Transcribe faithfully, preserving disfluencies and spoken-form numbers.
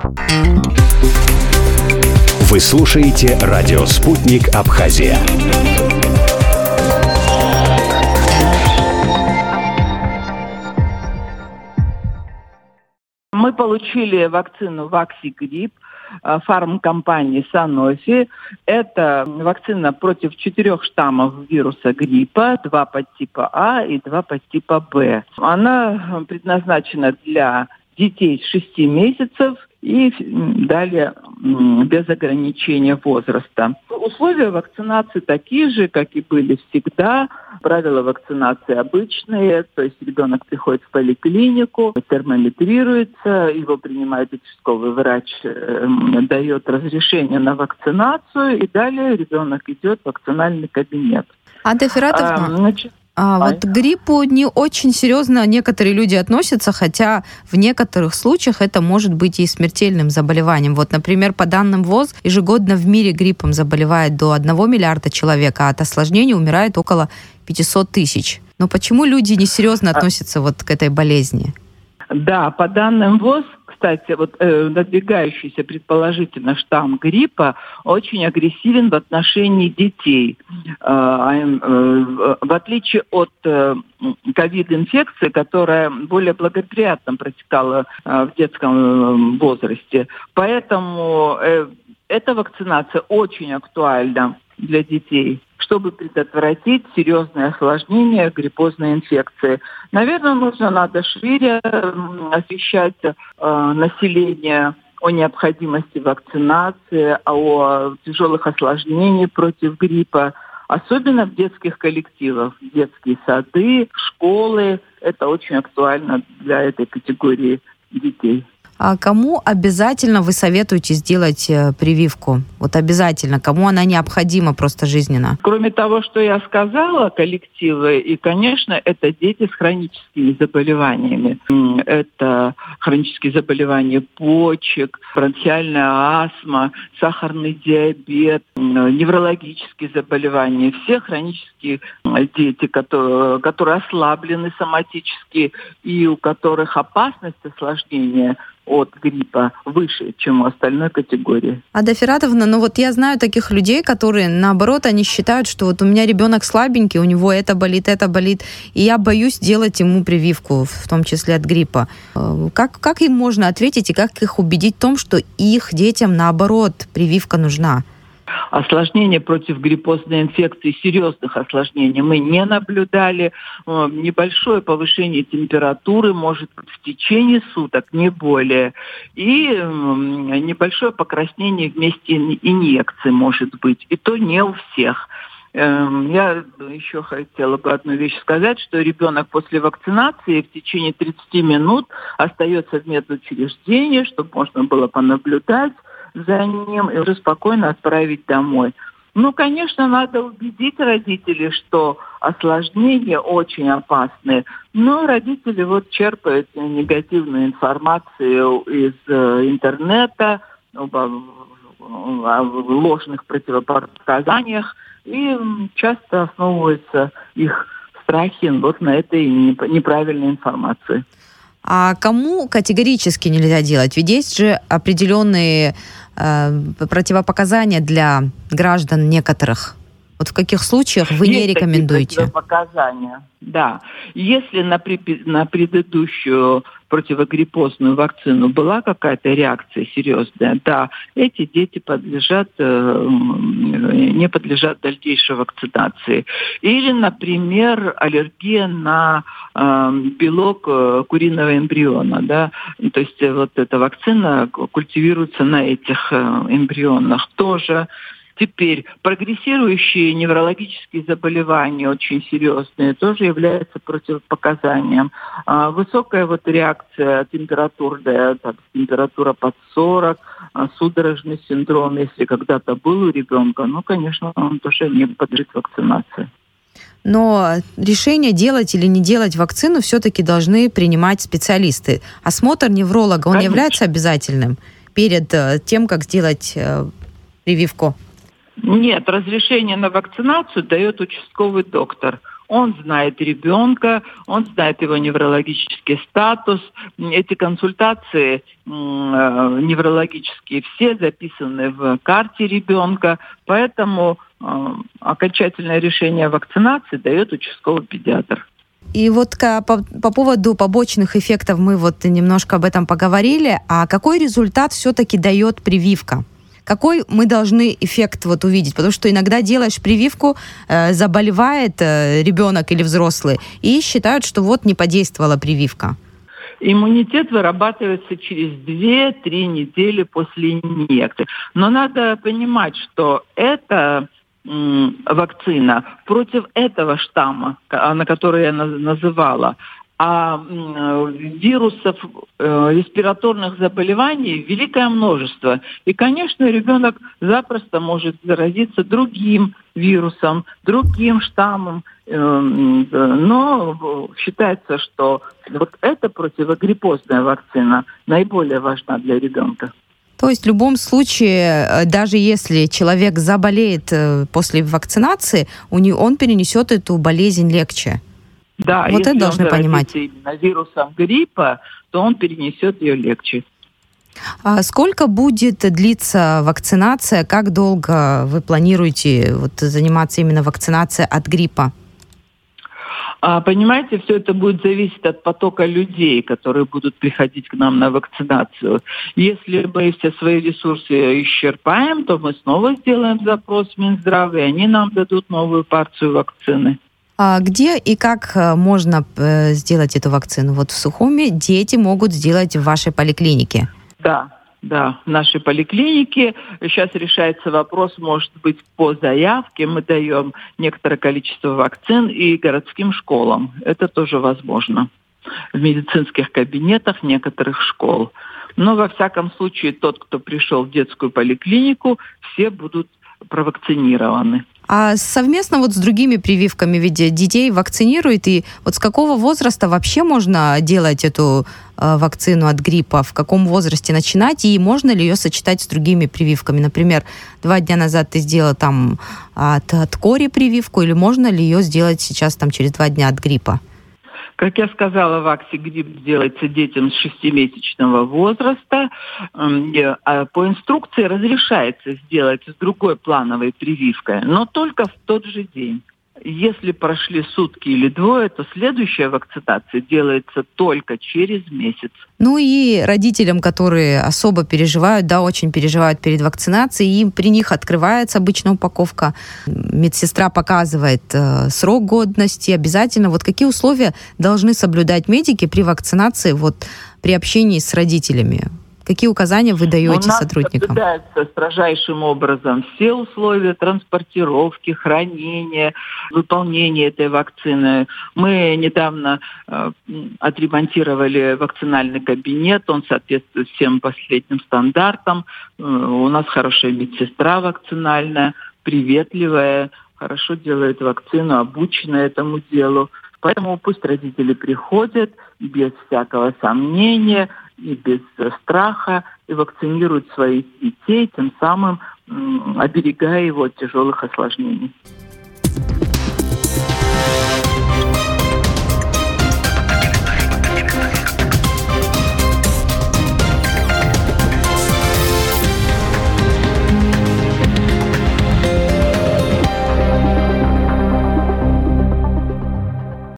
Вы слушаете радио «Спутник Абхазия». Мы получили вакцину Ваксигрипп фармкомпании Sanofi. Это вакцина против четырех штаммов вируса гриппа, два подтипа А и два подтипа Б. Она предназначена для детей с шести месяцев и далее без ограничения возраста. Условия вакцинации такие же, как и были всегда. Правила вакцинации обычные, то есть ребенок приходит в поликлинику, термометрируется, его принимает участковый врач, э, дает разрешение на вакцинацию, и далее ребенок идет в вакцинальный кабинет. Ада Фиратовна, а, значит, А вот к гриппу не очень серьезно некоторые люди относятся, хотя в некоторых случаях это может быть и смертельным заболеванием. Вот, например, по данным ВОЗ, ежегодно в мире гриппом заболевает до одного миллиарда человек, а от осложнений умирает около пятьсот тысяч. Но почему люди несерьезно относятся вот к этой болезни? Да, по данным ВОЗ, кстати, вот э, надвигающийся предположительно штамм гриппа очень агрессивен в отношении детей. Э, э, в отличие от э, ковид-инфекции, которая более благоприятно протекала э, в детском возрасте. Поэтому э, эта вакцинация очень актуальна для детей, чтобы предотвратить серьезные осложнения гриппозной инфекции. Наверное, нужно надо шире освещать э, население о необходимости вакцинации, о тяжелых осложнениях против гриппа, особенно в детских коллективах, детские сады, школы. Это очень актуально для этой категории детей. А кому обязательно вы советуете сделать прививку? Вот обязательно. Кому она необходима просто жизненно? Кроме того, что я сказала, коллективы, и, конечно, это дети с хроническими заболеваниями. Это хронические заболевания почек, бронхиальная астма, сахарный диабет, неврологические заболевания. Все хронические дети, которые, которые ослаблены соматически и у которых опасность осложнения от гриппа выше, чем у остальной категории. Ада Фиратовна, ну вот я знаю таких людей, которые, наоборот, они считают, что вот у меня ребенок слабенький, у него это болит, это болит, и я боюсь делать ему прививку, в том числе от гриппа. Как, как им можно ответить и как их убедить в том, что их детям, наоборот, прививка нужна? Осложнения против гриппозной инфекции, серьезных осложнений мы не наблюдали. Небольшое повышение температуры может быть в течение суток, не более. И небольшое покраснение вместе инъекций может быть. И то не у всех. Я еще хотела бы одну вещь сказать, что ребенок после вакцинации в течение тридцати минут остается в медучреждении, чтобы можно было понаблюдать за ним и уже спокойно отправить домой. Ну, конечно, надо убедить родителей, что осложнения очень опасны, но родители вот черпают негативную информацию из интернета об, о ложных противопоказаниях и часто основываются их страхи вот на этой неправильной информации. А кому категорически нельзя делать? Ведь есть же определенные э, противопоказания для граждан некоторых. Вот в каких случаях вы есть не рекомендуете? Такие противопоказания, да. Если на, при, на предыдущую противогриппозную вакцину была какая-то реакция серьезная, да, эти дети подлежат, э, не подлежат дальнейшей вакцинации. Или, например, аллергия на э, белок э, куриного эмбриона, да, то есть э, вот эта вакцина культивируется на этих э, эмбрионах тоже. Теперь прогрессирующие неврологические заболевания очень серьезные тоже являются противопоказанием. А, высокая вот реакция температур, да, так, температура под сорок, а, судорожный синдром, если когда-то был у ребенка, ну, конечно, он тоже не подлежит вакцинации. Но решение, делать или не делать вакцину, все-таки должны принимать специалисты. Осмотр невролога, он конечно. Является обязательным перед тем, как сделать э, прививку? Нет, разрешение на вакцинацию дает участковый доктор. Он знает ребенка, он знает его неврологический статус. Эти консультации неврологические все записаны в карте ребенка, поэтому окончательное решение о вакцинации дает участковый педиатр. И вот по, по поводу побочных эффектов мы вот немножко об этом поговорили. А какой результат все-таки дает прививка? Какой мы должны эффект вот увидеть? Потому что иногда делаешь прививку, э, заболевает э, ребенок или взрослый, и считают, что вот не подействовала прививка. Иммунитет вырабатывается через две-три недели после инъекции. Но надо понимать, что это вакцина против этого штамма, на который я называла, а вирусов респираторных заболеваний великое множество. И, конечно, ребенок запросто может заразиться другим вирусом, другим штаммом. Но считается, что вот эта противогриппозная вакцина наиболее важна для ребенка. То есть в любом случае, даже если человек заболеет после вакцинации, у него, он перенесет эту болезнь легче. Да, вот если это должны он понимать. Именно вирусом гриппа, то он перенесет ее легче. А сколько будет длиться вакцинация? Как долго вы планируете вот, заниматься именно вакцинацией от гриппа? Понимаете, все это будет зависеть от потока людей, которые будут приходить к нам на вакцинацию. Если мы все свои ресурсы исчерпаем, то мы снова сделаем запрос в Минздрав, и они нам дадут новую партию вакцины. А где и как можно сделать эту вакцину? Вот в Сухуми дети могут сделать в вашей поликлинике. Да. Да, в нашей поликлинике сейчас решается вопрос, может быть, по заявке мы даем некоторое количество вакцин и городским школам. Это тоже возможно. В медицинских кабинетах некоторых школ. Но, во всяком случае, тот, кто пришел в детскую поликлинику, все будут провакцинированы. А совместно вот с другими прививками, ведь детей вакцинируют, и вот с какого возраста вообще можно делать эту э, вакцину от гриппа, в каком возрасте начинать, и можно ли ее сочетать с другими прививками? Например, два дня назад ты сделала там от, от кори прививку, или можно ли ее сделать сейчас там через два дня от гриппа? Как я сказала, вакси-грипп делается детям с шестимесячного возраста. По инструкции разрешается сделать с другой плановой прививкой, но только в тот же день. Если прошли сутки или двое, то следующая вакцинация делается только через месяц. Ну и родителям, которые особо переживают, да, очень переживают перед вакцинацией, им при них открывается обычно упаковка, медсестра показывает э, срок годности, обязательно. Вот какие условия должны соблюдать медики при вакцинации, вот при общении с родителями? Какие указания вы даете сотрудникам? У нас соблюдаются строжайшим образом все условия транспортировки, хранения, выполнения этой вакцины. Мы недавно э, отремонтировали вакцинальный кабинет, он соответствует всем последним стандартам. Э, у нас хорошая медсестра вакцинальная, приветливая, хорошо делает вакцину, обучена этому делу. Поэтому пусть родители приходят без всякого сомнения и без страха и вакцинируют своих детей, тем самым м, оберегая его от тяжелых осложнений.